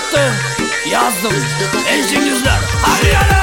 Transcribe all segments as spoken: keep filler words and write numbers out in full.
yoqdi. Yozdim. Eshingizlar. Hayyare!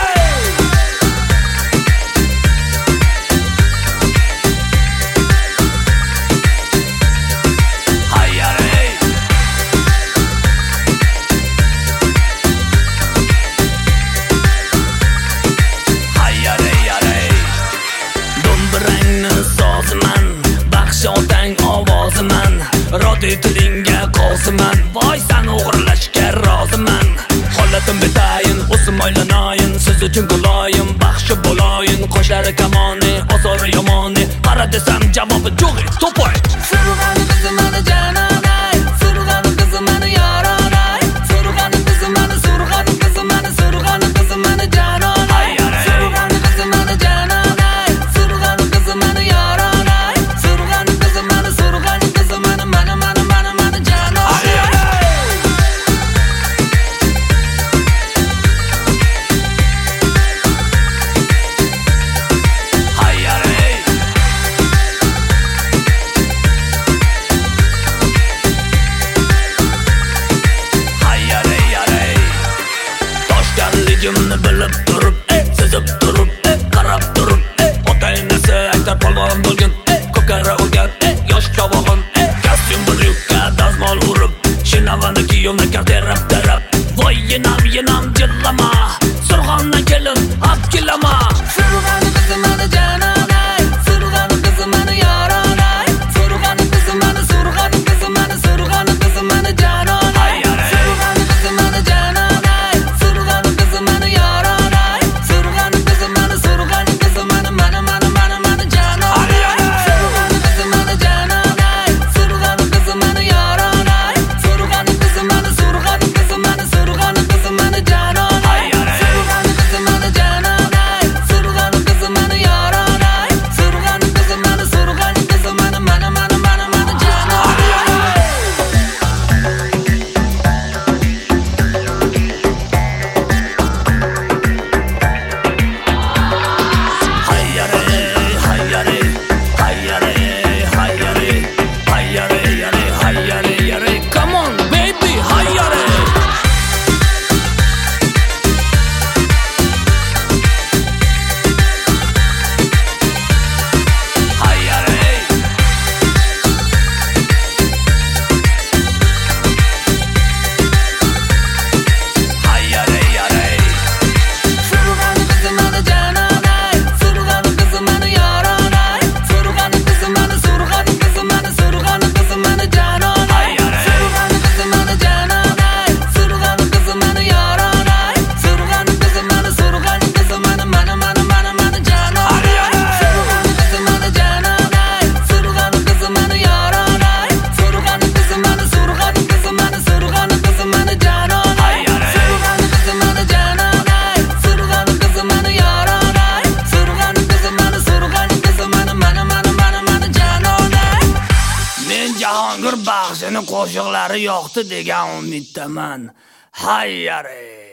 Rodi tilingga qoziman, voy san o'g'irlashga roziman. Holatim betayin, o'sim oylanayin, siz uchun guloyim, baxshi bo'loyin. Qoshlari kamoni, osori yomoni, qara desam javobi jo'g'i to'poy. Surg'ani bizni mana janonay, surg'ani bizni mana yaronay, surg'ani bizni mana, surg'ani bizni mana, surg'ani bizni mana janonay, surg'ani bizni mana janonay, surg'ani bizni mana yaronay, surg'ani bizni mana, surg'ani bizni mana mana mana mana mana janonay. Toshganligimni bilib turib, sezib turib, qarab turib, ota-onasi aytar polvon bo'lgan, ko'kara urgan, yosh chavog'im, kostyum bryukka dazmol urib, shinavani kiyimni karterab tarab. Voy yenam yenam jillama, surg'ondan kelin ap kelama. Surg'ani bizni mana janonay, surg'ani bizni mana yaronay, surg'ani bizni mana, surg'ani bizni mana, surg'ani bizni mana janonay, surg'ani bizni mana janonay, surg'ani bizni mana yaronay, surg'ani bizni mana, surg'ani bizni mana mana mana mana mana janonay, surg'ani bizni mana janonay, surg'ani bizni mana yaronay, surg'ani bizni mana, surg'ani bizni mana, surg'ani bizni mana janonay, surg'ani bizni mana janonay, surg'ani bizni mana yaronay, surg'ani bizni mana, surg'ani bizni mana mana mana mana mana janonay. Hayyare, hayyare, hayyare, hayyare, hayyare, yare, hayyare, yare. Come on, baby, hayyare. Hayyare. Hayyare, yare. Surg'ani bizni mana janonay, surg'ani bizni mana yaronay, surg'ani bizni mana, surg'ani bizni mana, surg'ani bizni mana janonay, surg'ani bizni mana janonay, surg'ani bizni mana yaronay, surg'ani bizni mana, surg'ani bizni mana mana mana mana mana janonay, surg'ani bizni mana janonay, surg'ani bizni mana yaronay, surg'ani bizni mana, surg'ani bizni mana, surg'ani bizni mana janonay, surg'ani bizni mana janonay, surg'ani bizni mana yaronay, surg'ani bizni mana, surg'ani bizni mana mana mana mana mana janonay. Men Jahongir Baxshining qo'shiqlari yoqdi degan umiddaman. Hayyare.